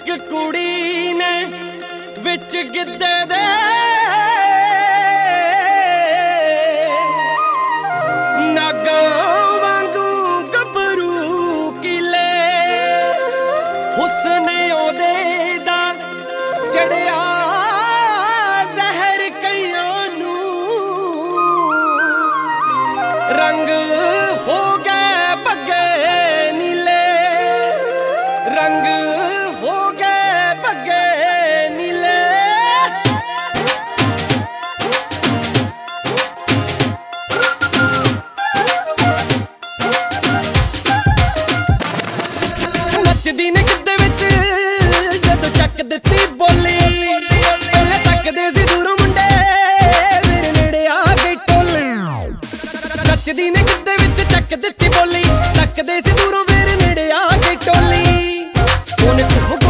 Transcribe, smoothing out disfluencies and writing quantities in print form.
ਇੱਕ ਕੁੜੀ ਨੇ ਵਿੱਚ ਗਿੱਧੇ ਦੇ ਨਾਗਾਂ ਵਾਂਗੂ ਗੱਭਰੂ ਕਿਲੇ ਹੁਸਨ ਉਹਦੇ ਦਾ ਚੜਿਆ ਜ਼ਹਿਰ ਕਈਆਂ ਨੂੰ ਰੰਗ ਹੋ ਗਏ ਬੱਗੇ ਨੀਲੇ ਰੰਗ ਹੋ ਗਏ ਬੱਗੇ ਨੀਲੇ ਨੱਚਦੀ ਨੇ ਗਿੱਧੇ ਵਿੱਚ ਜਦੋਂ ਚੱਕ ਦਿੱਤੀ ਬੋਲੀ ਪਹਿਲੇ ਤੱਕਦੇ ਸੀ ਦੂਰੋਂ ਮੁੰਡੇ ਮੇਰੇ ਨੇੜੇ ਆ ਕੇ ਟੋਲੇ ਨੱਚਦੀ ਨੇ ਗਿੱਧੇ ਵਿੱਚ ਚੱਕ ਦਿੱਤੀ ਬੋਲੀ ਤੱਕਦੇ ਸੀ ਦੂਰੋਂ ਮੇਰੇ ਨੇੜੇ ਆ ਕੇ ਟੋਲੀ ਉਹਨੇ